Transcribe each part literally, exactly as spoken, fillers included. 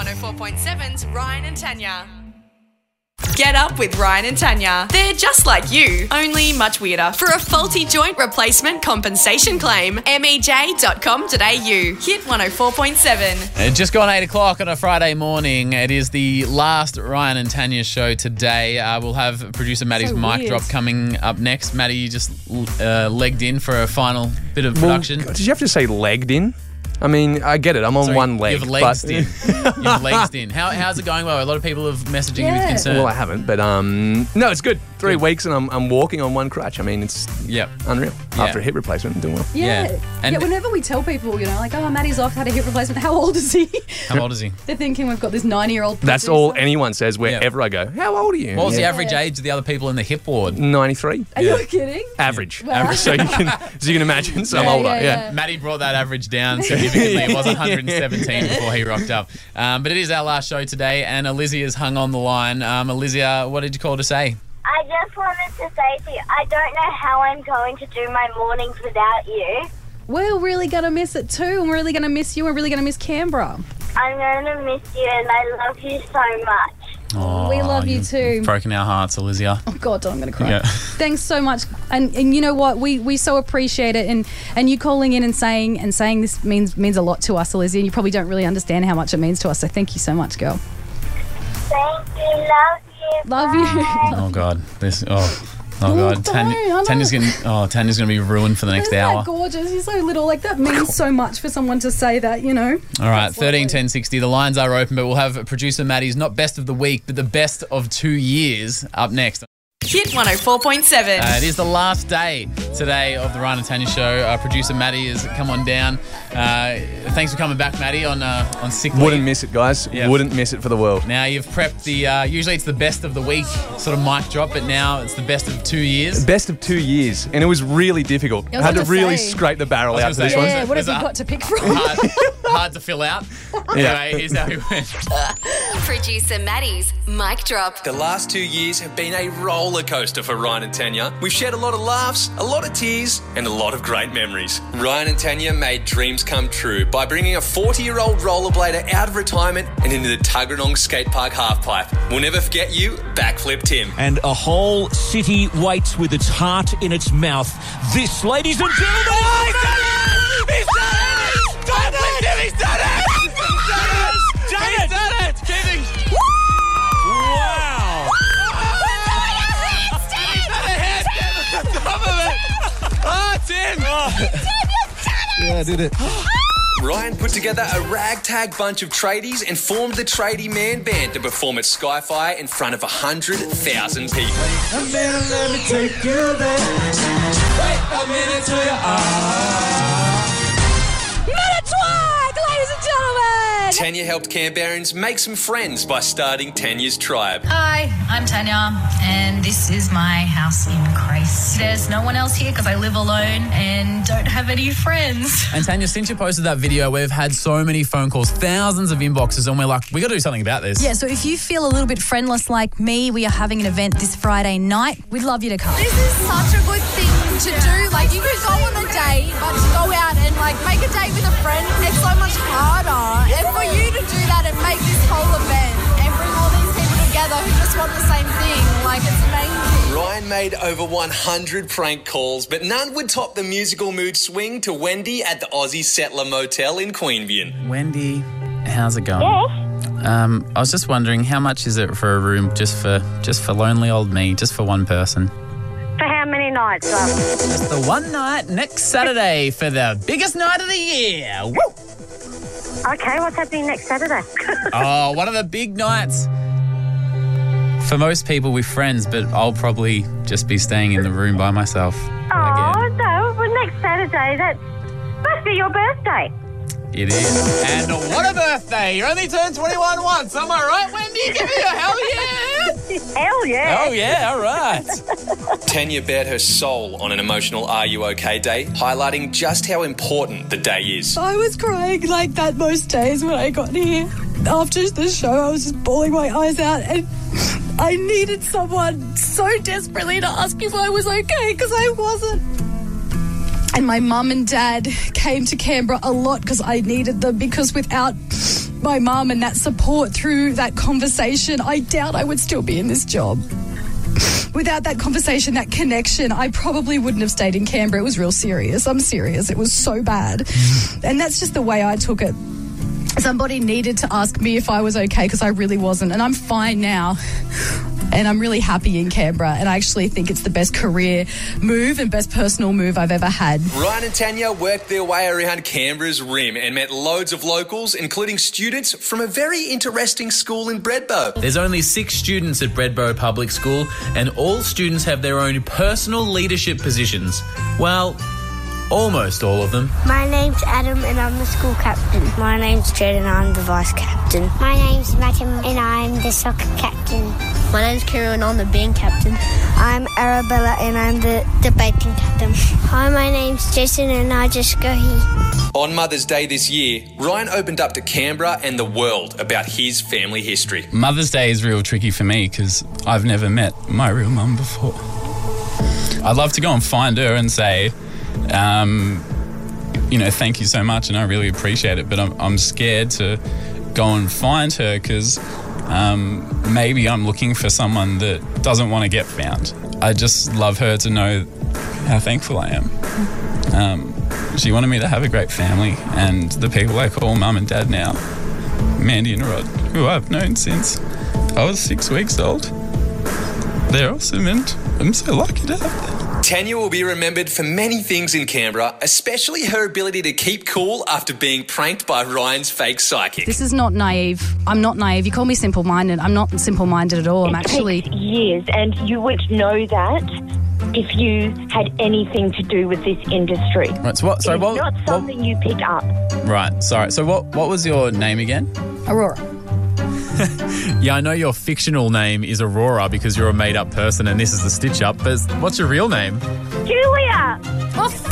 one oh four point seven's Ryan and Tanya. Get up with Ryan and Tanya. They're just like you, only much weirder. For a faulty joint replacement compensation claim, m e j dot com dot a u. Hit one oh four point seven. It's just gone eight o'clock on a Friday morning. It is the last Ryan and Tanya show today. Uh, we'll have producer Maddie's So mic weird. drop coming up next. Maddie, you just uh, legged in for a final bit of production. Well, did you have to say legged in? I mean, I get it. I'm on Sorry, one leg. You've legs but... in. You've legs in. How, how's it going? Well, a lot of people have messaging you with Yeah. concern. Well, I haven't, but um, no, it's good. Three Good. weeks and I'm, I'm walking on one crutch. I mean, it's Yep. unreal. Yeah. After a hip replacement, I'm doing well. Yeah. Yeah. Yeah. And- whenever we tell people, you know, like, oh, Maddie's off, had a hip replacement. How old is he? How old is he? They're thinking we've got this ninety-year-old. That's all anyone says wherever Yeah. I go. How old are you? What was the Yeah. average age of the other people in the hip ward? ninety-three. Are Yeah. you kidding? Average. Wow. Average. So you can, so you can imagine. So I'm Yeah, older. yeah, Yeah. yeah. Maddie brought that average down significantly. It was one hundred seventeen before he rocked up. Um, but it is our last show today, and Alizia's hung on the line. Um, Alizia, what did you call to say? I just wanted to say to you, I don't know how I'm going to do my mornings without you. We're really going to miss it too. And we're really going to miss you. We're really going to miss Canberra. I'm going to miss you and I love you so much. Oh, We love you you've too. Broken our hearts, Alizia. Oh, God, I'm going to cry. Yeah. Thanks so much. And and you know what? We we so appreciate it. And and you calling in and saying and saying this means means a lot to us, Alizia. And you probably don't really understand how much it means to us. So thank you so much, girl. Thank you. Love you. Love you. Oh God, this. Oh, oh God. don't, Tanya, I know. Tanya's gonna. Oh, Tanya's gonna be ruined for the next Isn't hour. that gorgeous? He's so little. Like, that means so much for someone to say that, you know. All right, That's thirteen lovely. ten sixty. The lines are open, but we'll have producer Maddie's not best of the week, but the best of two years up next. Hit one oh four point seven. Uh, it is the last day today of the Ryan and Tanya show. Uh, producer Maddie has come on down. Uh, thanks for coming back, Maddie, on uh, on sick leave. Wouldn't miss it, guys. Yeah. Wouldn't miss it for the world. Now you've prepped the. Uh, usually it's the best of the week sort of mic drop, but now it's the best of two years. Best of two years, and it was really difficult. I was Had to about to really say. scrape the barrel I out was for gonna this say, one. Yeah, what have There's you a- got to pick from? Hard, hard to fill out. Yeah. Anyway, here's how we went. Producer Maddie's mic drop. The last two years have been a roller coaster for Ryan and Tanya. We've shared a lot of laughs, a lot of tears, and a lot of great memories. Ryan and Tanya made dreams come true by bringing a forty-year-old rollerblader out of retirement and into the Tuggeranong Skate Park halfpipe. We'll never forget you, Backflip Tim. And a whole city waits with its heart in its mouth. This, ladies and gentlemen... Oh, he's done it! He's done it! Don't believe him! He's done it! He's done it! He's done it! Kidding! Wow! He's done a head on top of it! Oh, Tim! Yeah, I did it. Ryan put together a ragtag bunch of tradies and formed the Tradie Man Band to perform at Skyfire in front of one hundred thousand people. A minute, let me take you there. Wait a minute till you are. Minute twag, ladies and gentlemen. Tanya helped Canberrans make some friends by starting Tanya's Tribe. Hi, I'm Tanya, and this is my house in Grace. There's no one else here because I live alone and don't have any friends. And Tanya, since you posted that video, we've had so many phone calls, thousands of inboxes, and we're like, we got to do something about this. Yeah, so if you feel a little bit friendless like me, we are having an event this Friday night. We'd love you to come. This is such a good thing to do. Like, you could go on a date, but to go out and, like, make a date with a friend, it's so much harder. And for you to do that and make this whole event and bring all these people together who just want the same thing, like, it's amazing. Ryan made over one hundred prank calls, but none would top the musical mood swing to Wendy at the Aussie Settler Motel in Queanbeyan. Wendy, how's it going? Um, I was just wondering, how much is it for a room just for just for lonely old me, just for one person? For how many nights, love? Just the one night next Saturday for the biggest night of the year. Woo! Okay, what's happening next Saturday? Oh, one of the big nights. For most people with friends, but I'll probably just be staying in the room by myself. Oh, Again. no, well, next Saturday, that must be your birthday. It is. And what a birthday! You only turned twenty-one once, am I right, Wendy? Give me a hell yeah! Hell yeah. Oh yeah, all right. Tanya bared her soul on an emotional Are You OK Day, highlighting just how important the day is. I was crying like that most days when I got here. After the show, I was just bawling my eyes out, and I needed someone so desperately to ask if I was okay, because I wasn't. And my mum and dad came to Canberra a lot because I needed them, because without my mum and that support through that conversation, I doubt I would still be in this job. Without that conversation, that connection, I probably wouldn't have stayed in Canberra. It was real serious. I'm serious. It was so bad. And that's just the way I took it. Somebody needed to ask me if I was okay, because I really wasn't. And I'm fine now. And I'm really happy in Canberra. And I actually think it's the best career move and best personal move I've ever had. Ryan and Tanya worked their way around Canberra's rim and met loads of locals, including students from a very interesting school in Bredbo. There's only six students at Bredbo Public School, and all students have their own personal leadership positions. Well, almost all of them. My name's Adam and I'm the school captain. My name's Jed and I'm the vice captain. My name's Matthew and I'm the soccer captain. My name's Kira and I'm the band captain. I'm Arabella and I'm the debating captain. Hi, my name's Jason and I just go here. On Mother's Day this year, Ryan opened up to Canberra and the world about his family history. Mother's Day is real tricky for me because I've never met my real mum before. I'd love to go and find her and say, um, you know, thank you so much and I really appreciate it, but I'm, I'm scared to go and find her because um, maybe I'm looking for someone that doesn't want to get found. I just love her to know how thankful I am. Um, she wanted me to have a great family, and the people I call mum and dad now, Mandy and Rod, who I've known since I was six weeks old, they're awesome and I'm so lucky to have them. Tanya will be remembered for many things in Canberra, especially her ability to keep cool after being pranked by Ryan's fake psychic. This is not naive. I'm not naive. You call me simple-minded. I'm not simple-minded at all. I'm actually... It takes years, and you would know that if you had anything to do with this industry. Right, so what? Sorry, it's what? not something what, you picked up. Right, sorry. So what? What was your name again? Aurora. Yeah, I know your fictional name is Aurora because you're a made-up person and this is the stitch-up, but what's your real name? Julia! Oh, f-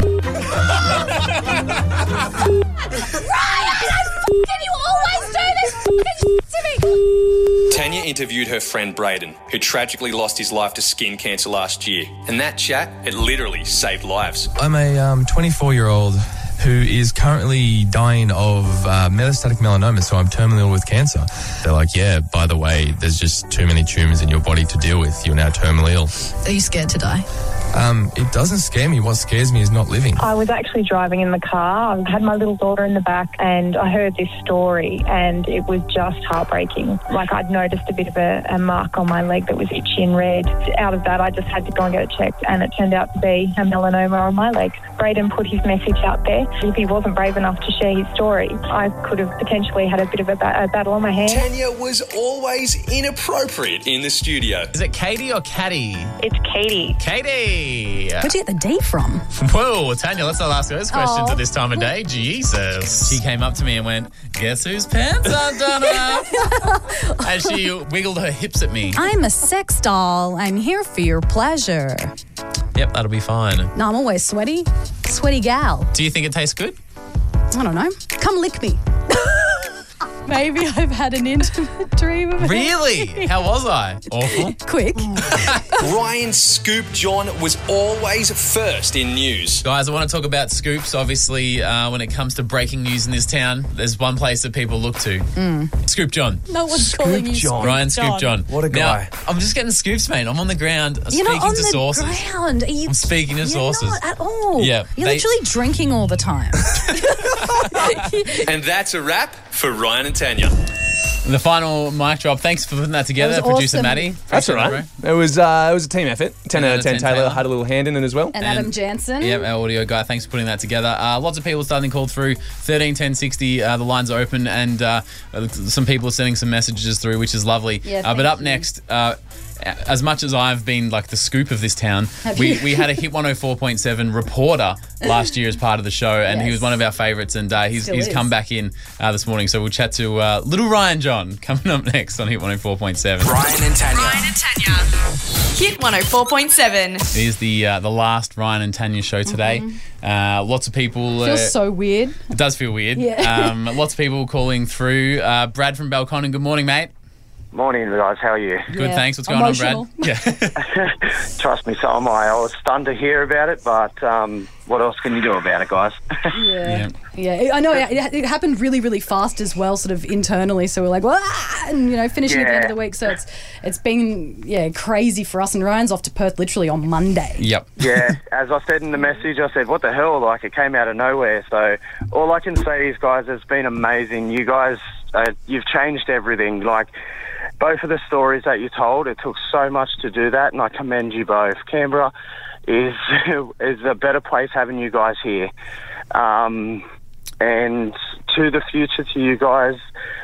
Ryan! Can you always do this to me? Tanya interviewed her friend Braden, who tragically lost his life to skin cancer last year. And that chat, it literally saved lives. I'm a um, twenty-four-year-old who is currently dying of uh, metastatic melanoma, so I'm terminally ill with cancer. They're like, yeah, by the way, there's just too many tumours in your body to deal with. You're now terminally ill. Are you scared to die? Um, it doesn't scare me. What scares me is not living. I was actually driving in the car. I had my little daughter in the back and I heard this story and it was just heartbreaking. Like I'd noticed a bit of a, a mark on my leg that was itchy and red. Out of that, I just had to go and get it checked and it turned out to be a melanoma on my leg. Braden put his message out there. If he wasn't brave enough to share his story, I could have potentially had a bit of a, ba- a battle on my hands. Tanya was always inappropriate in the studio. Is it Katie or Caddy? It's Katie. Katie! Where'd you get the D from? Whoa, Tanya, let's not ask those questions Oh. at this time of day. Jesus. She came up to me and went, guess whose pants I've done up? And she wiggled her hips at me. I'm a sex doll. I'm here for your pleasure. Yep, that'll be fine. No, I'm always sweaty. Sweaty gal. Do you think it tastes good? I don't know. Come lick me. Maybe I've had an intimate dream of it. Really? How was I? Awful. Quick. Ryan Scoop John was always first in news. Guys, I want to talk about scoops. Obviously, uh, when it comes to breaking news in this town, there's one place that people look to. Mm. Scoop John. No one's calling you Scoop Ryan Scoop John. What a guy. Now, I'm just getting scoops, mate. I'm on the ground You're speaking not on to the sources. ground. Are you, I'm speaking to you're sources. not at all. Yeah, You're they- literally drinking all the time. And that's a wrap for Ryan and Tanya. The final mic drop. Thanks for putting that together, That was producer awesome. Maddie. That's all Appreciate right. it, It was uh, it was a team effort. ten out of ten. Taylor Taylor. had a little hand in it as well. And Adam Jansen. bro. Yep, our audio guy. Thanks for putting that together. Uh, lots of people starting to call through. thirteen ten sixty. Uh, the lines are open, and uh, some people are sending some messages through, which is lovely. Yeah, uh, but thank up you. next. Uh, As much as I've been like the scoop of this town, Have we, you? we had a Hit one oh four point seven reporter last year as part of the show, and he Yes. was one of our favourites, and uh, he's Still he's is. come back in uh, this morning. So we'll chat to uh, little Ryan John coming up next on Hit one oh four point seven. Ryan and Tanya. Ryan and Tanya. Hit one oh four point seven. It is the uh, the last Ryan and Tanya show today. Uh, lots of people. Uh, Feels so weird. it does feel weird. Yeah. Um, lots of people calling through. Uh, Brad from Balconnen. Good morning, mate. Morning, guys. How are you? Good, Yeah. thanks. What's going Emotional. on, Brad? Yeah. Trust me, so am I. I was stunned to hear about it, but um, what else can you do about it, guys? Yeah. Yeah, I know. It, it happened really, really fast as well, sort of internally. So we're like, "Wah!" and you know, finishing at the end of the week. So it's it's been yeah crazy for us. And Ryan's off to Perth literally on Monday. Yep. Yeah, as I said in the message, I said, what the hell? Like, it came out of nowhere. So all I can say is, guys, it's been amazing. You guys, uh, you've changed everything. Like, both of the stories that you told, it took so much to do that, and I commend you both. Canberra is is a better place having you guys here. Um, and to the future, to you guys,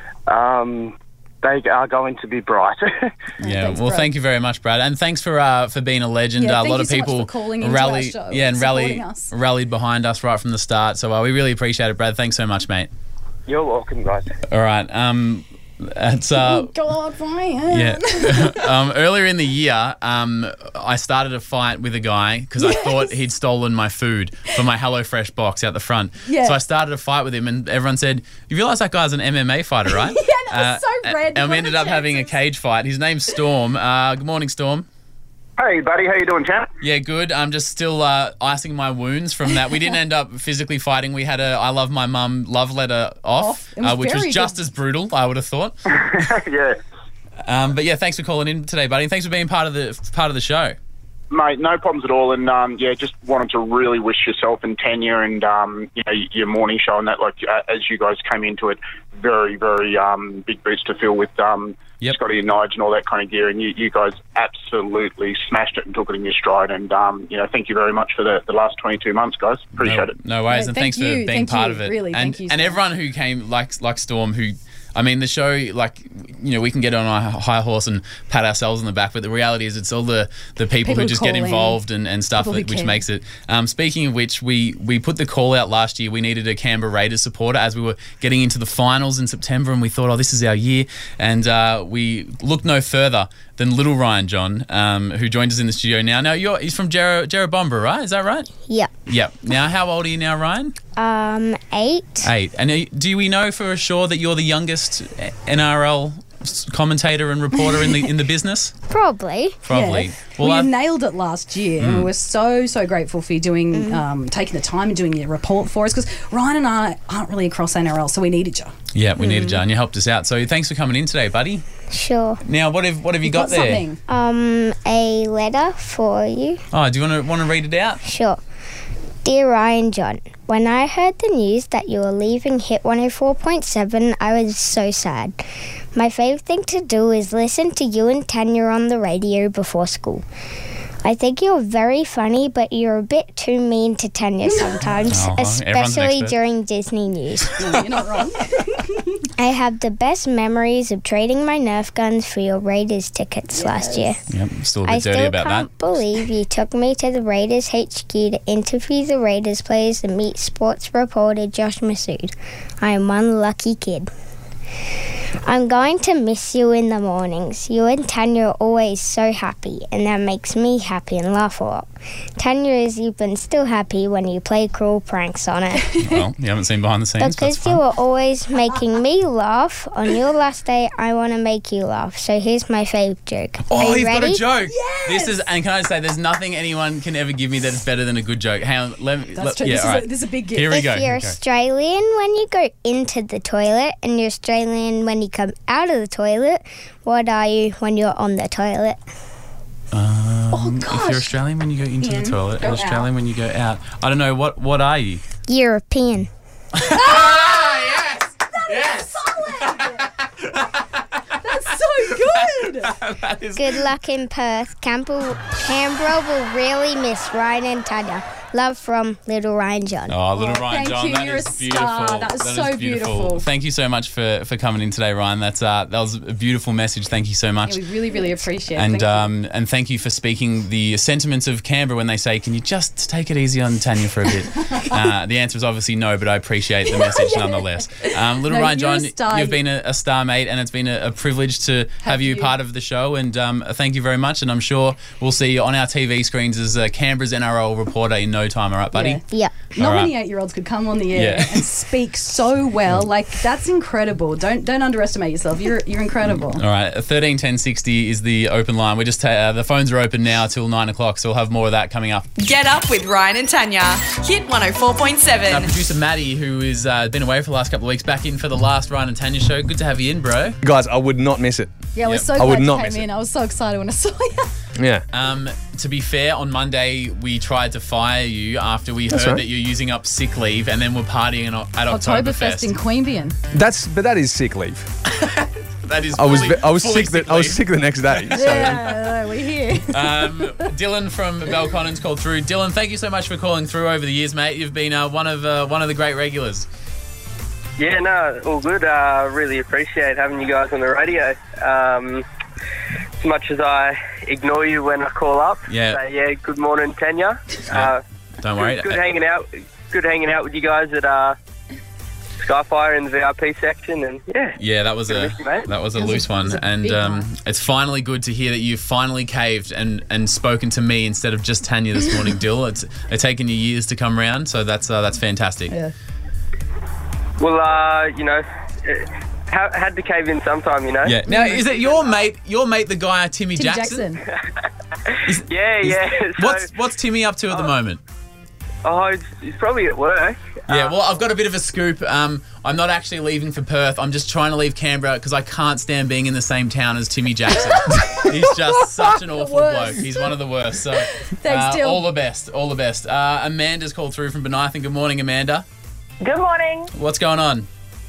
um, they are going to be bright. Yeah, Thanks, well, Brad. thank you very much, Brad, and thanks for uh, for being a legend. Yeah, uh, a thank lot you of so much people for calling into rally, our show yeah, and and rally supporting us. rallied behind us right from the start. So uh, we really appreciate it, Brad. Thanks so much, mate. You're welcome, guys. All right, um, it's uh, Oh God, Ryan. yeah. um, earlier in the year, um, I started a fight with a guy because I thought he'd stolen my food from my HelloFresh box out the front. Yeah. So I started a fight with him, and everyone said, "You realise that guy's an M M A fighter, right?" Yeah, that was so red. And we What ended are up the having a chances? cage fight. His name's Storm. Uh, good morning, Storm. Hey, buddy, how you doing, champ? Yeah, good. I'm just still uh, icing my wounds from that. We didn't end up physically fighting. We had a I love my mum love letter off, Off. It was uh, which was very just good. as brutal, I would have thought. Yeah. Um, but yeah, thanks for calling in today, buddy. And thanks for being part of the part of the show. Mate, no problems at all. And, um, yeah, just wanted to really wish yourself and Tanya and, um, you know, your morning show and that, like, uh, as you guys came into it, very, very um, big boots to fill with um, Yep. Scotty and Nige and all that kind of gear. And you, you guys absolutely smashed it and took it in your stride. And, um, you know, thank you very much for the, the last twenty-two months, guys. Appreciate no, it. No worries, No, and thank thanks for you, being thank part you, of it. really, and thank you, and Storm. everyone who came, like like Storm, who. I mean, the show, like, you know, we can get on our high horse and pat ourselves on the back, but the reality is it's all the, the people, People who who just get call in. involved and, and stuff, People who that, which care. makes it. Um, speaking of which, we, we put the call out last year. We needed a Canberra Raiders supporter as we were getting into the finals in September, and we thought, oh, this is our year. And uh, we looked no further than little Ryan John, um, who joined us in the studio now. Now, you're, he's from Jerra, Jerrabomba, right? Is that right? Yep. Yep. Now, how old are you now, Ryan? Um, eight. Eight. And uh, do we know for sure that you're the youngest N R L commentator and reporter in the in the business? Probably. Probably. Yeah. Well, Well, you I- nailed it last year, and we were so so grateful for you doing, um, taking the time and doing your report for us. Because Ryan and I aren't really across N R L, so we needed you. yeah, we needed you, and you helped us out. So thanks for coming in today, buddy. Sure. Now, what have what have you got, Got there? something. Um, a letter for you. Oh, do you want to want to read it out? Sure. Dear Ryan John, when I heard the news that you were leaving Hit one oh four point seven, I was so sad. My favourite thing to do is listen to you and Tanya on the radio before school. I think you're very funny, but you're a bit too mean to Tanya sometimes, Oh, everyone's an especially expert. during Disney news. No, you're not wrong. I have the best memories of trading my Nerf guns for your Raiders tickets last year. Yep, still a bit I dirty still about can't that. believe you took me to the Raiders H Q to interview the Raiders players and meet sports reporter Josh Massoud. I am one lucky kid. I'm going to miss you in the mornings. You and Tanya are always so happy, and that makes me happy and laugh a lot. Tanya is even still happy when you play cruel pranks on her. Well, you haven't seen behind the scenes. That's Because fine. you are always making me laugh, on your last day, I want to make you laugh. So here's my favourite joke. Oh, Are you he's got ready? a joke. This is, and can I say, there's nothing anyone can ever give me that is better than a good joke. Hang on, let me. That's let, true. Yeah, this, all is right. a, this is a big gift. Here we If go. you're Here we go. Australian when you go into the toilet and you're Australian when you come out of the toilet, what are you when you're on the toilet? Um, Oh, If gosh. you're Australian when you go into In, the toilet, go and Australian out. when you go out. I don't know, what What are you? European. Ah, yes! Yes! That's so good. That is Good luck in Perth. Campbell, Canberra will really miss Ryan and Tanya. Love from Little Ryan John. Oh, little Oh, Ryan thank John, you. that You're is a star. beautiful. That was is so beautiful. Thank you so much for, for coming in today, Ryan. That's uh, that was a beautiful message. Thank you so much. Yeah, we really, really appreciate it. and Thank you. um, and thank you for speaking the sentiments of Canberra when they say, "Can you just take it easy on Tanya for a bit?" uh, the answer is obviously no, but I appreciate the message nonetheless. Um, little No, Ryan you're a John, star. you've been a, a star, mate, and it's been a, a privilege to have, Have you, you. part of the show. And um, thank you very much. And I'm sure we'll see you on our T V screens as uh, Canberra's N R L reporter in no no time. All right, buddy? Yeah. Yeah. Not All right. many eight-year-olds could come on the air Yeah. and speak so well. Like, that's incredible. Don't don't underestimate yourself. You're you're incredible. All right, thirteen ten sixty is the open line. We just ta- uh, the phones are open now till nine o'clock, so we'll have more of that coming up. Get up with Ryan and Tanya. Hit one oh four point seven. Our producer Maddie, who has uh, been away for the last couple of weeks, back in for the last Ryan and Tanya show. Good to have you in, bro. Guys, I would not miss it. Yeah, we're Yep. so I glad would you not came miss it. in. I was so excited when I saw you. Yeah. Um, to be fair, on Monday we tried to fire you after we That's heard right. that you're using up sick leave, and then we're partying at Oktoberfest in Oktoberfest. Queanbeyan. That's but that is sick leave. That is. I was fully- ve- I was fully sick. The, I was sick the next day. So. Yeah, we're here. Um, Dylan from Belconnens called through. Dylan, thank you so much for calling through over the years, mate. You've been uh, one of uh, one of the great regulars. Yeah, no, all good. Uh, really appreciate having you guys on the radio. Um, as much as I ignore you when I call up, Yeah. say, yeah, good morning, Tanya. Uh, Don't worry. Good, good hanging out. Good hanging out with you guys at uh, Skyfire in the V I P section, and yeah. Yeah, that was a miss you, mate. that was a That was a- loose that one, was a and big um, one. it's finally good to hear that you've finally caved and, and spoken to me instead of just Tanya this morning, Dill. It's it's taken you years to come round, so that's uh, that's fantastic. Yeah. Well, uh, you know, it ha- had to cave in sometime, you know. Yeah. Now, is it your mate? Your mate, the guy Timmy Tim Jackson? Jackson. yeah, yeah. So, What's what's Timmy up to at the moment? oh, he's, he's probably at work. Yeah, well, I've got a bit of a scoop. Um, I'm not actually leaving for Perth. I'm just trying to leave Canberra because I can't stand being in the same town as Timmy Jackson. He's just such an awful Worst. bloke. He's one of the worst. So, Thanks, uh, Till. all the best. All the best. Uh, Amanda's called through from Benithan. Good morning, Amanda. Good morning. What's going on?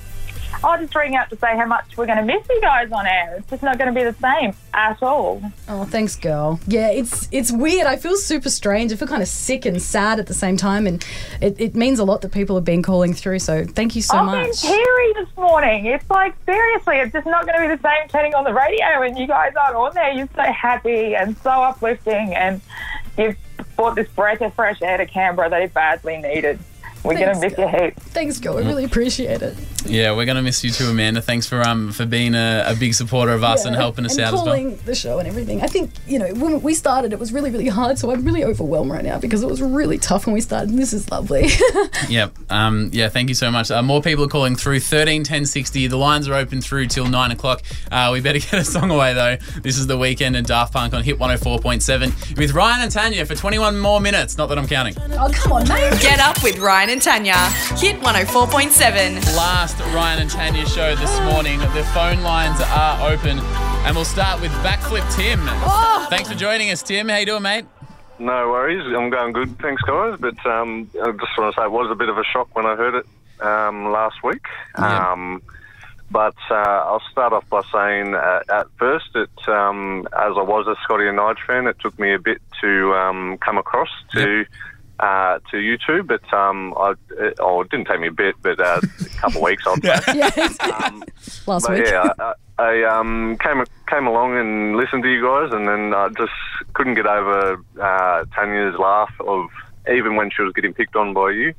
I'll just ring out to say how much we're going to miss you guys on air. It's just not going to be the same at all. Oh, thanks, girl. Yeah, it's it's weird. I feel super strange. I feel kind of sick and sad at the same time, and it, it means a lot that people have been calling through. So thank you so I've much. been teary this morning. It's like, seriously, it's just not going to be the same turning on the radio and you guys aren't on there. You're so happy and so uplifting, and you've brought this breath of fresh air to Canberra that it badly needed. We're going to Thanks, miss you heaps. Thanks, girl. I really appreciate it. Yeah, we're gonna miss you too, Amanda. Thanks for um for being a, a big supporter of us Yeah, and helping us and out as well. calling the show and everything. I think, you know, when we started, it was really, really hard. So I'm really overwhelmed right now because it was really tough when we started. And this is lovely. Yep. Um, yeah, thank you so much. Uh, more people are calling through. thirteen ten sixty. The lines are open through till nine o'clock. Uh, we better get a song away, though. This is The Weekend and Daft Punk on Hit one oh four point seven with Ryan and Tanya for twenty-one more minutes. Not that I'm counting. Oh, come on, mate. Get up with Ryan and Tanya. Hit one oh four point seven. Last Ryan and Tanya show this morning. The phone lines are open. And we'll start with Backflip Tim. Oh. Thanks for joining us, Tim. How you doing, mate? No worries. I'm going good. Thanks, guys. But um, I just want to say it was a bit of a shock when I heard it um, last week. Yeah. Um, but uh, I'll start off by saying uh, at first, it, um, as I was a Scotty and Nige fan, it took me a bit to um, come across to uh, to YouTube. But um, I, it, oh, it didn't take me a bit, but uh, a couple of weeks, I'd say. Yeah. Last But week. yeah, I, I um, came came along and listened to you guys, and then I just couldn't get over uh, Tanya's laugh of even when she was getting picked on by you.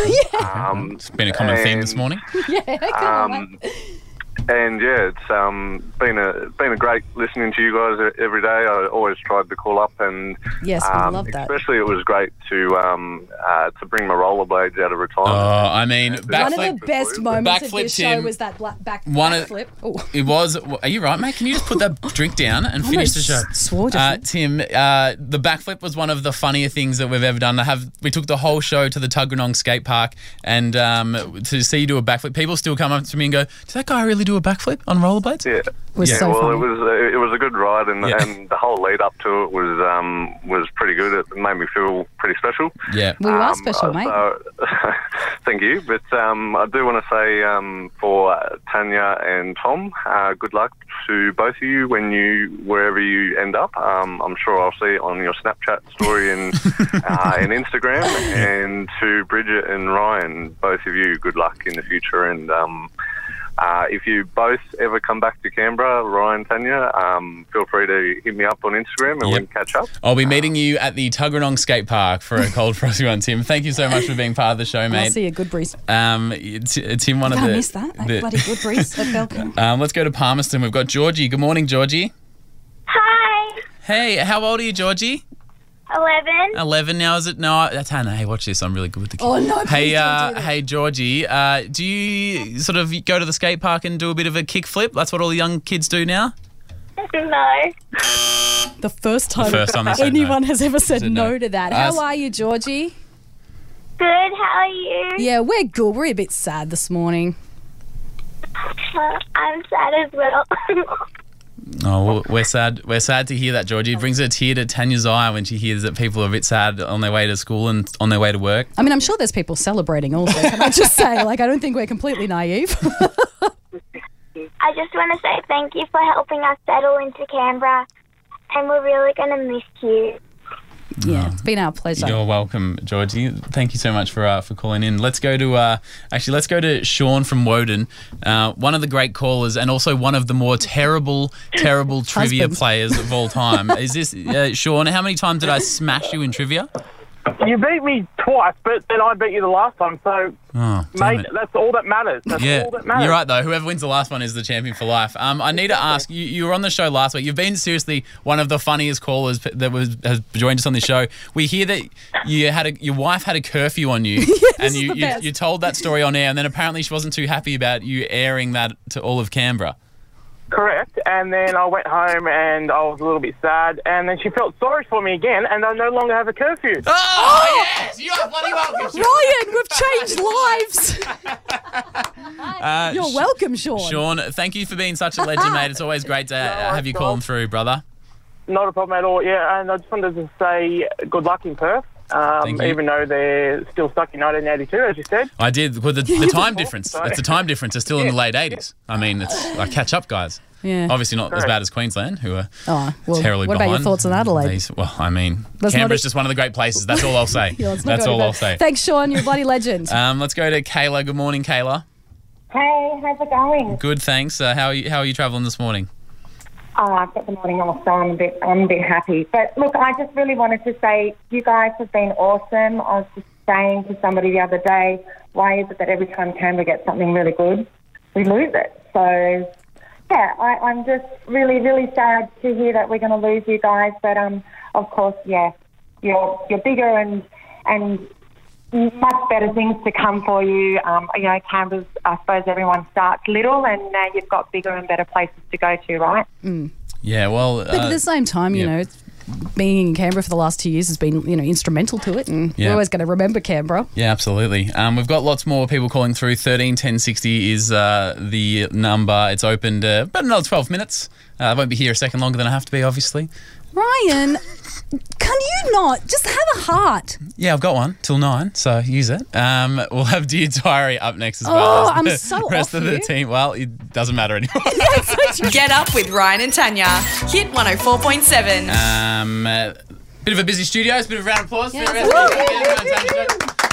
Um, It's been a common theme this morning. Yeah, come on, um, and yeah, it's um, been a been a great listening to you guys every day. I always tried to call up, and Yes, we um, love that. especially it was great to um, uh, to bring my rollerblades out of Oh, retirement. I mean, One of backflip. the best moments of Backflip this Tim. show was that black back One of- backflip. Oh. It was. Are you right, mate? Can you just put that drink down and finish the show? Almost swore just Uh, then. Tim, uh, the backflip was one of the funnier things that we've ever done. I have we took the whole show to the Tuggeranong skate park, and um, to see you do a backflip, people still come up to me and go, "Did that guy really do a backflip on rollerblades?" Yeah, Was yeah. so well, funny. it was uh, it was a good ride, and, Yeah. and the whole lead up to it was um, was pretty good. It made me feel pretty special. Yeah. Well, you are Um, special, uh, mate. So, thank you. But um, I do want to say um, for uh, Tanya and Tom, uh, good luck to both of you when you wherever you end up. Um, I'm sure I'll see it on your Snapchat story and uh, and Instagram. And to Bridget and Ryan, both of you, good luck in the future. And um, uh, if you both ever come back to Canberra, Ryan, Tanya, um, feel free to hit me up on Instagram and we can catch up. I'll be meeting you at the Tuggeranong skate park for a cold frosty one, Tim. Thank you so much for being part of the show, I'll mate. see you. Good breeze. Um, t- Tim, one of Can't the. miss that. the- Bloody good breeze at Belcon. um, let's go to Palmerston. We've got Georgie. Good morning, Georgie. Hi. Hey, how old are you, Georgie? Eleven. eleven now, is it? No, that's Hannah. Hey, watch this. I'm really good with the kids. Oh, no, please Hey, don't uh, do that. hey, Georgie, uh, do you sort of go to the skate park and do a bit of a kick flip? That's what all the young kids do now? No. The first time, The first time they said anyone no. has ever said Said no. no. to that. Uh, How are you, Georgie? Good, how are you? Yeah, we're good. We're a bit sad this morning. Uh, I'm sad as well. Oh, well, we're sad. We're sad to hear that, Georgie. It brings a tear to Tanya's eye when she hears that people are a bit sad on their way to school and on their way to work. I mean, I'm sure there's people celebrating also. Can I just say, like, I don't think we're completely naive. I just want to say thank you for helping us settle into Canberra, and we're really going to miss you. Yeah, it's been our pleasure. You're welcome, Georgie. Thank you so much for uh, for calling in. Let's go to uh, actually let's go to Sean from Woden, uh, one of the great callers and also one of the more terrible, terrible trivia Husbands. players of all time. Is this uh, Sean? How many times did I smash you in trivia? You beat me twice, but then I beat you the last time. So, Oh, damn mate, it. that's all that matters. That's Yeah, all that matters. you're right though. Whoever wins the last one is the champion for life. Um, I need to ask you. You were on the show last week. You've been seriously one of the funniest callers that was has joined us on the show. We hear that you had a your wife had a curfew on you, and you, the you best. you told that story on air, and then apparently she wasn't too happy about you airing that to all of Canberra. Correct. And then I went home and I was a little bit sad. And then she felt sorry for me again, and I no longer have a curfew. Oh, yes! You are bloody welcome, Ryan, we've changed lives. Uh, You're Sh- welcome, Sean. Sean, thank you for being such a legend, mate. It's always great to uh, have you calling through, brother. Not a problem at all. Yeah, and I just wanted to say good luck in Perth. Um, Thank you. even though they're still stuck in nineteen eighty-two, as you said. I did. Well, the, the time difference. Sorry. It's the time difference. It's still in the late eighties. I mean, it's I catch up, guys. Yeah. Obviously not as Correct. bad as Queensland, who are Oh, well, terribly what about behind. your thoughts on Adelaide? These- well, I mean, Let's not Canberra's e- just one of the great places. That's all I'll say. Yeah, let's not That's go all to I'll that. say. Thanks, Sean. You're a bloody legend. Um, let's go to Kayla. Good morning, Kayla. Hey, how's it going? Good, thanks. Uh, how are you? How are you travelling this morning? Oh, I've got the morning off, so I'm a bit, I'm a bit happy. But look, I just really wanted to say you guys have been awesome. I was just saying to somebody the other day, why is it that every time Canberra gets something really good, we lose it? So, yeah, I, I'm just really, really sad to hear that we're going to lose you guys. But um, of course, yeah, you're you're bigger and and much better things to come for you. Um, you know, Canberra's, I suppose everyone starts little and now you've got bigger and better places to go to, right? Mm. Yeah, well, But at uh, the same time, you yeah. know, it's- being in Canberra for the last two years has been, you know, instrumental to it, and Yeah. we're always going to remember Canberra. Yeah, absolutely. Um, we've got lots more people calling through. thirteen ten sixty is uh, the number. It's opened uh, about another twelve minutes. Uh, I won't be here a second longer than I have to be, obviously. Ryan, can you not just have a heart? Yeah, I've got one till nine, so use it. Um, we'll have Dear Diary up next as well. Oh, as I'm the so rest off of the here. team. Well, it doesn't matter anymore. Get up with Ryan and Tanya. Hit one oh four point seven. Um, uh, bit of a busy studio. It's a bit of a round of applause. Yes. Bit of a round of applause.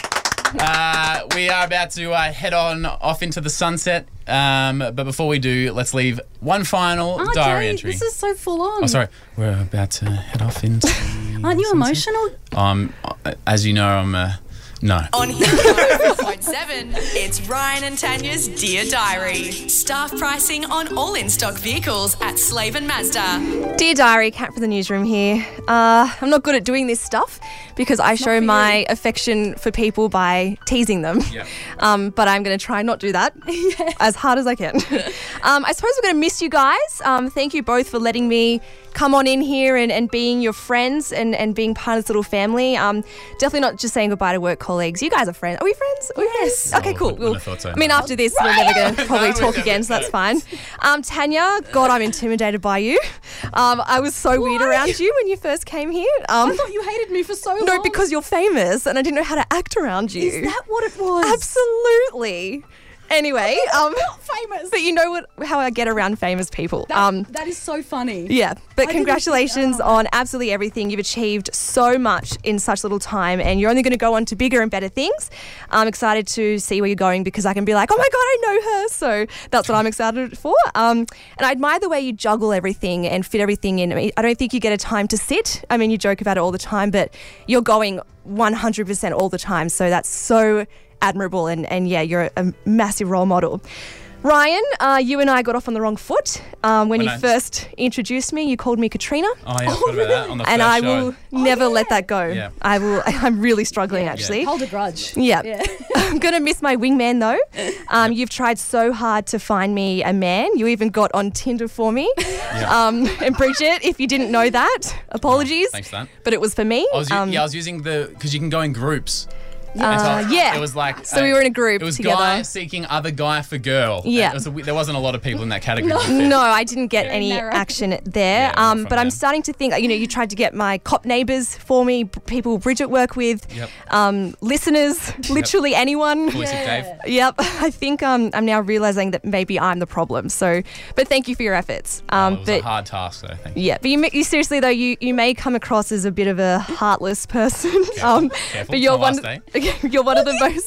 Uh, we are about to uh, head on off into the sunset. Um, but before we do, let's leave one final Oh, diary Jay, entry. This is so full on. Oh, sorry. We're about to head off into. Aren't you emotional? Um, as you know, I'm. Uh, no. On Hit one oh four point seven, it's Ryan and Tanya's Dear Diary. Staff pricing on all in-stock vehicles at Slave and Mazda. Dear Diary, Kat from the newsroom here. Uh, I'm not good at doing this stuff because I show my affection for people by teasing them. Yeah. Um, but I'm going to try not do that as hard as I can. um, I suppose we're going to miss you guys. Um, thank you both for letting me come on in here and, and being your friends and, and being part of this little family. Um, definitely not just saying goodbye to work colleagues. You guys are friends. Are we friends? Are we Yes. friends? Okay, cool. wouldn't We'll, have thought so. I mean, after this, we're never going to probably No, talk we again, so that's never. fine. Um, Tanya, God, I'm intimidated by you. Um, I was so weird around you when you first came here. Um, I thought you hated me for so long. no, because you're famous and I didn't know how to act around you. Is that what it was? Absolutely. Anyway, um, not famous. but you know what? How I get around famous people. That, um, that is so funny. yeah, but I didn't congratulations think- oh. on absolutely everything. You've achieved so much in such little time, and you're only going to go on to bigger and better things. I'm excited to see where you're going because I can be like, oh my God, I know her. So that's what I'm excited for. Um, and I admire the way you juggle everything and fit everything in. I mean, I don't think you get a time to sit. I mean, you joke about it all the time, but you're going one hundred percent all the time. So that's so admirable, and, and yeah, you're a massive role model. Ryan, uh, you and I got off on the wrong foot. Um, when When you I- first introduced me, you called me Katrina. Oh, yeah, I forgot about that on the and first I show. will never let that go. Yeah. I will. I'm really struggling, actually. Hold a grudge. Yeah. Yeah. I'm going to miss my wingman, though. Um, You've tried so hard to find me a man. You even got on Tinder for me. Um, and Bridget, if you didn't know that, apologies. Thanks for that. But it was for me. I was, u- Um, yeah, I was using the because you can go in groups. Uh, And so yeah. It was like So we were in a group It was together. guy seeking other guy for girl. Yeah. And it was a, there wasn't a lot of people in that category. No, I didn't get any narrow. action there. um, but I'm starting to think, you know, you tried to get my cop neighbours for me, p- people Bridget work with, Yep. um, listeners, literally anyone. Fully sick Dave. Yep. I think um, I'm now realising that maybe I'm the problem. So, but thank you for your efforts. Um, It was but a hard task, though. Thank you. yeah, but you, ma- you seriously though, you, you may come across as a bit of a heartless person. um, Careful, but it's you're my one. last You're one of the most. You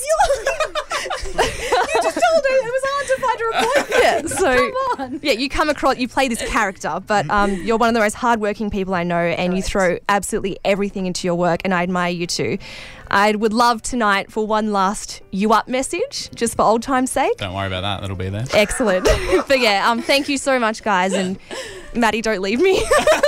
just told her it was hard to find a appointment. Yeah, so Come on. yeah, you come across, you play this character, but um, you're one of the most hardworking people I know, and you throw absolutely everything into your work, and I admire you too. I would love tonight for one last you up message, just for old time's sake. Don't worry about that. That'll be there. Excellent. But yeah, um, thank you so much, guys, and Maddie, don't leave me.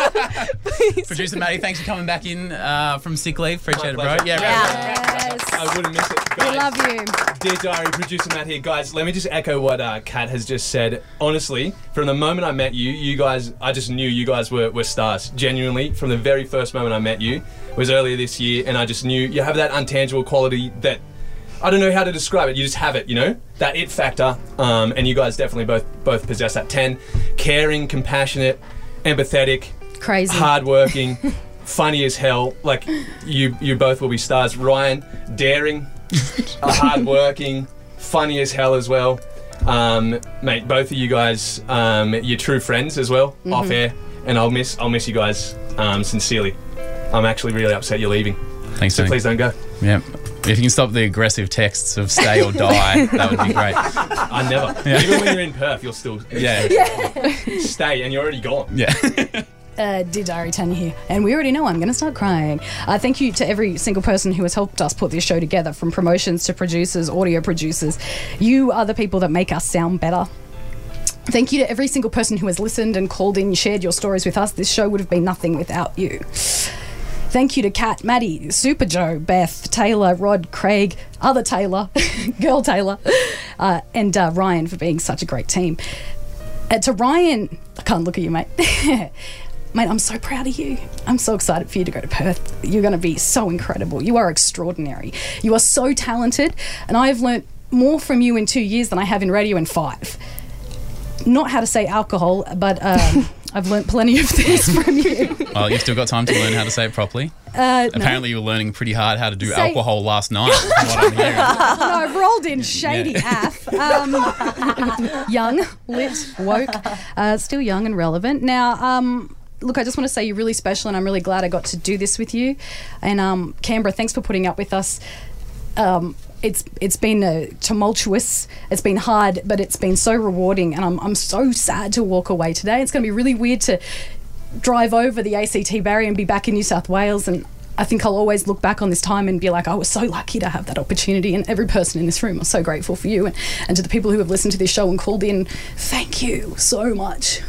Producer Maddie, thanks for coming back in uh, from sick leave. Appreciate it, bro. pleasure. Yeah, Yes. I wouldn't miss it. We Guys, love you. Dear Diary, producer Matt here. Guys, let me just echo what uh, Kat has just said. Honestly, from the moment I met you, you guys, I just knew you guys were, were stars. Genuinely, from the very first moment I met you, it was earlier this year, and I just knew you have that intangible quality that, I don't know how to describe it, you just have it, you know? That it factor, um, and you guys definitely both both possess that. ten, caring, compassionate, empathetic, Crazy. hardworking, funny as hell. Like, you you both will be stars. Ryan, daring, uh, hardworking, funny as hell as well. Um, mate, both of you guys, um, you're true friends as well, Mhm. off air, and I'll miss I'll miss you guys um, sincerely. I'm actually really upset you're leaving. Thanks, so Tony. please don't go. Yeah. If you can stop the aggressive texts of stay or die, that would be great. I never. Yeah. Even when you're in Perth, you'll still Yeah. stay, and you're already gone. Yeah. Uh, Dear Diary, Tanya here, and we already know I'm going to start crying. Uh, thank you to every single person who has helped us put this show together, from promotions to producers, audio producers. You are the people that make us sound better. Thank you to every single person who has listened and called in, shared your stories with us. This show would have been nothing without you. Thank you to Kat, Maddie, Super Joe, Beth, Taylor, Rod, Craig, other Taylor, girl Taylor, uh, and uh, Ryan for being such a great team. Uh, to Ryan, I can't look at you, mate. Mate, I'm so proud of you. I'm so excited for you to go to Perth. You're going to be so incredible. You are extraordinary. You are so talented, and I have learnt more from you in two years than I have in radio in five. Not how to say alcohol, but um, I've learnt plenty of things from you. Well, you've still got time to learn how to say it properly. Uh, no. Apparently, you were learning pretty hard how to do Say- alcohol last night, from what I'm hearing. no, I've rolled in shady Yeah. af. Um, young, lit, woke, uh, still young and relevant. Now, um, look, I just want to say you're really special, and I'm really glad I got to do this with you. And um, Canberra, thanks for putting up with us. Um, it's it's been uh, tumultuous, it's been hard, but it's been so rewarding, and I'm I'm so sad to walk away today. It's going to be really weird to drive over the A C T barrier and be back in New South Wales, and I think I'll always look back on this time and be like, I was so lucky to have that opportunity, and every person in this room, I'm so grateful for you, and, and to the people who have listened to this show and called in, thank you so much.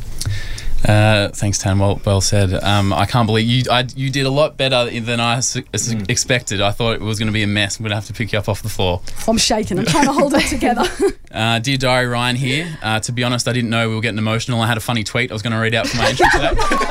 Uh, thanks, Tan. Well, well said. Um, I can't believe you. I, you did a lot better than I s- s- expected. I thought it was going to be a mess. I'm going to have to pick you up off the floor. I'm shaking, I'm trying to hold it together. Uh, Dear Diary, Ryan here. Uh, to be honest, I didn't know we were getting emotional. I had a funny tweet I was going to read out for my entry today.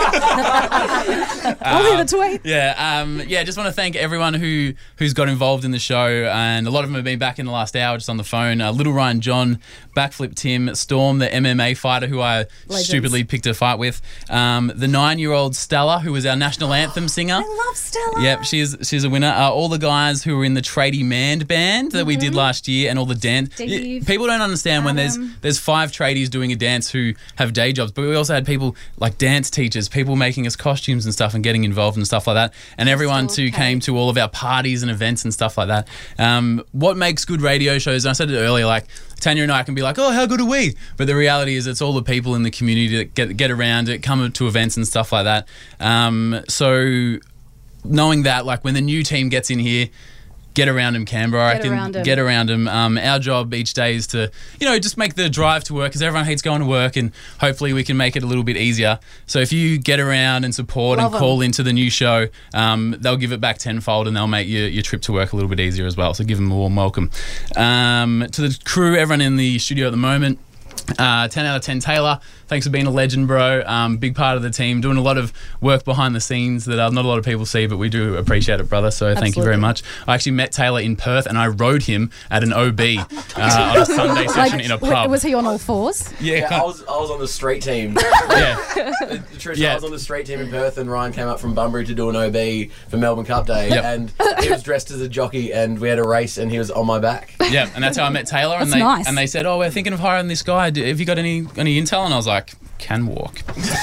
I'll hear the tweet. Yeah, um, yeah. Just want to thank everyone who who's got involved in the show, and a lot of them have been back in the last hour, just on the phone. Uh, Little Ryan John, Backflip Tim, Storm, the M M A fighter who I Legends. stupidly picked a fight with, um, the nine-year-old Stella, who was our national anthem singer. I love Stella. Yep, she's she's a winner. Uh, all the guys who were in the Tradie Mand band that we did last year, and all the dance. Steve, Y- people don't understand when there's Adam. there's five tradies doing a dance who have day jobs, but we also had people like dance teachers, people making us costumes and stuff, and getting involved and stuff like that. And everyone too came to all of our parties and events and stuff like that. Um, what makes good radio shows? And I said it earlier, like Tanya and I can be like, oh, how good are we? But the reality is, it's all the people in the community that get get around it, come to events and stuff like that. Um, so knowing that, like when the new team gets in here, get around him, Canberra. I Get reckon around 'em. get around him. Um, our job each day is to, you know, just make the drive to work because everyone hates going to work, and hopefully we can make it a little bit easier. So if you get around and support Love and call 'em. into the new show, um, they'll give it back tenfold and they'll make your, your trip to work a little bit easier as well. So give them a warm welcome. Um, to the crew, everyone in the studio at the moment, uh, ten out of ten Taylor. Thanks for being a legend, bro. Um, big part of the team, doing a lot of work behind the scenes that uh, not a lot of people see, but we do appreciate it, brother. So thank you very Absolutely. much. I actually met Taylor in Perth and I rode him at an O B uh, on a Sunday session in a w- pub. Was he on all fours? Yeah, Yeah, kind- I was I was on the street team. Yeah. The truth is, Yeah. I was on the street team in Perth, and Ryan came up from Bunbury to do an O B for Melbourne Cup Day, Yep. and he was dressed as a jockey, and we had a race, and he was on my back. Yeah, and that's how I met Taylor. And That's they nice. and they said, "Oh, we're thinking of hiring this guy. Do- Have you got any any intel?" And I was like, "Can walk."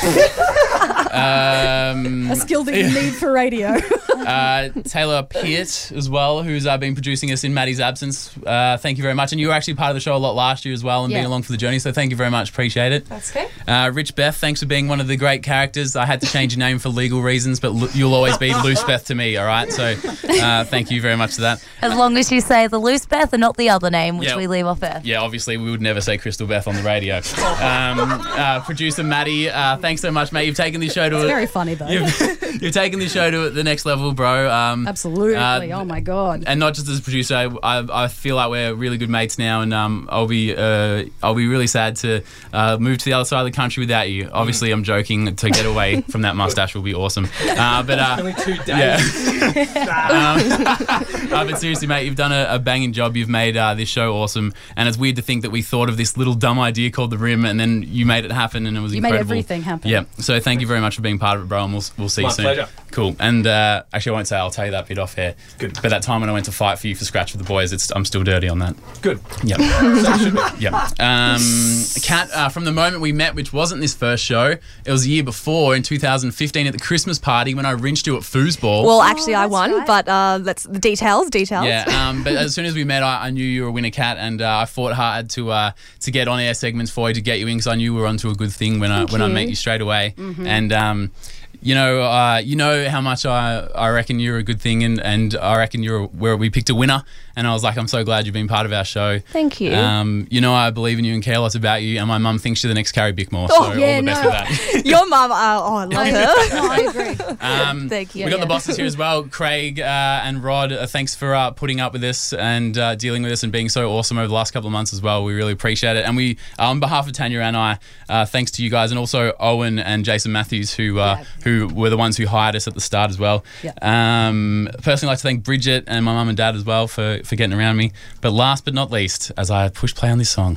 um, A skill that you need for radio. uh, Taylor Peart as well, who's uh, been producing us in Maddie's absence. Uh, thank you very much. And you were actually part of the show a lot last year as well and Yeah. being along for the journey. So thank you very much. Appreciate it. That's okay. Uh, Rich Beth, thanks for being one of the great characters. I had to change your name for legal reasons, but l- you'll always be Loose Beth to me, all right? So uh, thank you very much for that. As long as you say the loose Beth and not the other name, which Yeah. we leave off air. Yeah, obviously we would never say Crystal Beth on the radio. Um, uh, producer Maddie, uh, thanks so much, mate. You've taken this show to It's a- very funny though. You've, you've taken this show to the next level, bro. Um, Absolutely. uh, oh my god. and not just as a producer, I, I, I feel like we're really good mates now, and um, I'll be uh, I'll be really sad to uh, move to the other side of the country without you. Obviously, I'm joking. To get away from that mustache will be awesome. Uh, but uh, Only two yeah. days. um, uh, but seriously, mate, you've done a, a banging job. You've made uh, this show awesome, and it's weird to think that we thought of this little dumb idea called the Rim, and then you made it happen, and it was You made incredible. everything happen. Yeah. So thank you very much for being part of it, bro, and we'll we'll see My you soon. pleasure. Cool. And uh, actually, I won't say. I'll tell you that bit off here. Good. But that time when I went to fight for you for Scratch with the boys, it's I'm still dirty on that. Good. Yep. So it should be. Yep. Um, Kat, uh, from the moment we met, which wasn't this first show, it was the year before in two thousand fifteen at the Christmas party when I rinsed you at foosball. Well, actually, I won, but uh, let's the details. Details. Yeah, um, but as soon as we met, I, I knew you were a winner, Kat, and uh, I fought hard to uh, to get on air segments for you to get you in because I knew we were onto a good thing when I Thank when I you. met you straight away. Mhm. And um, you know, uh, you know how much I, I reckon you're a good thing, and, and I reckon you're where we picked a winner. And I was like, I'm so glad you've been part of our show. Thank you. Um, you know, I believe in you and care lots about you. And my mum thinks you're the next Carrie Bickmore. So Oh, yeah, all the best no. with that. Your mum. Uh, oh, I love her. No, I agree. Um, Thank you. We got Yeah. the bosses here as well, Craig uh, and Rod. Uh, thanks for uh, putting up with us and uh, dealing with us and being so awesome over the last couple of months as well. We really appreciate it. And we, uh, on behalf of Tanya and I, uh, thanks to you guys, and also Owen and Jason Matthews, who uh, who were the ones who hired us at the start as well. Yeah. Um, personally, I'd like to thank Bridget and my mum and dad as well for, for getting around me. But last but not least, as I push play on this song,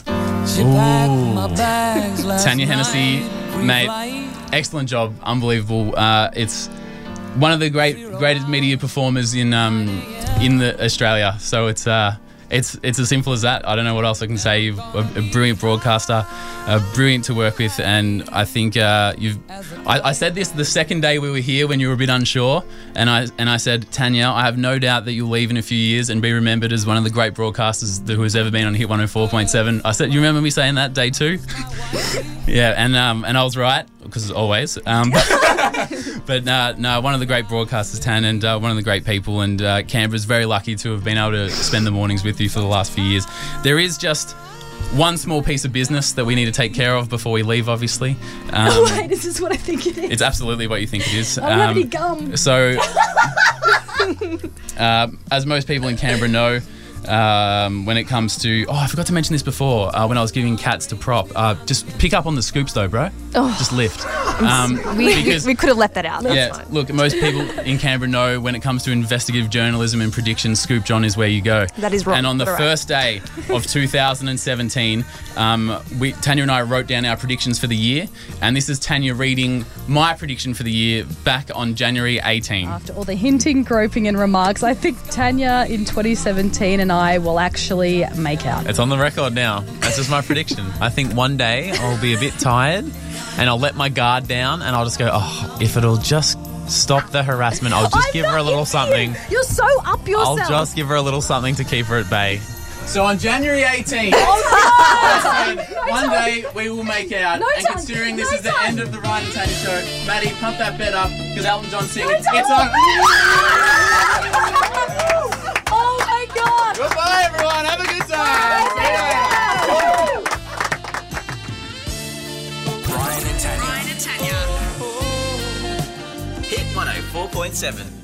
Ooh. Tanya Hennessy, mate, excellent job, unbelievable. Uh, it's one of the great greatest media performers in um, in the Australia. So it's uh, it's it's as simple as that. I don't know what else I can say. You're a, a brilliant broadcaster, uh, brilliant to work with, and I think uh, you've. I, I said this the second day we were here when you were a bit unsure, and I and I said, Tanya, I have no doubt that you'll leave in a few years and be remembered as one of the great broadcasters that, who has ever been on Hit one oh four point seven. I said, you remember me saying that day two? Yeah, and um, and I was right, because always. Um, but uh, no, one of the great broadcasters, Tan, and uh, one of the great people, and uh, Canberra's very lucky to have been able to spend the mornings with you for the last few years. There is just one small piece of business that we need to take care of before we leave, obviously. Um, oh wait, this is what I think it is. it's absolutely what you think it is. I don't have any gum. So, uh, as most people in Canberra know, um, when it comes to... Oh, I forgot to mention this before, uh, when I was giving cats to prop. Uh, just pick up on the scoops, though, bro. Oh. Just lift. Um, we, we, because- we could have left that out. That's yeah, fine. look, most people in Canberra know when it comes to investigative journalism and predictions, Scoop John is where you go. That is right. And on the Got it right. first day of two thousand seventeen, um, we, Tanya and I wrote down our predictions for the year, and this is Tanya reading my prediction for the year back on January eighteenth. After all the hinting, groping, and remarks, I think Tanya in twenty seventeen and I will actually make out. It's on the record now. That's just my prediction. I think one day I'll be a bit tired and I'll let my guard down and I'll just go, oh, if it'll just stop the harassment, I'll just I'm give her a not little into something. you. You're so up yourself. I'll just give her a little something to keep her at bay. So on January eighteenth, Oh, I no. said, No one time. day we will make out. No and time. considering this No is the time. end of the Ryan and Tanya show, Maddie, pump that bed up because Elton John singing. No time. It's on. Oh Goodbye, everyone. Have a good time. Ryan and Tanya. Ryan and Tanya. Hit one oh four point seven.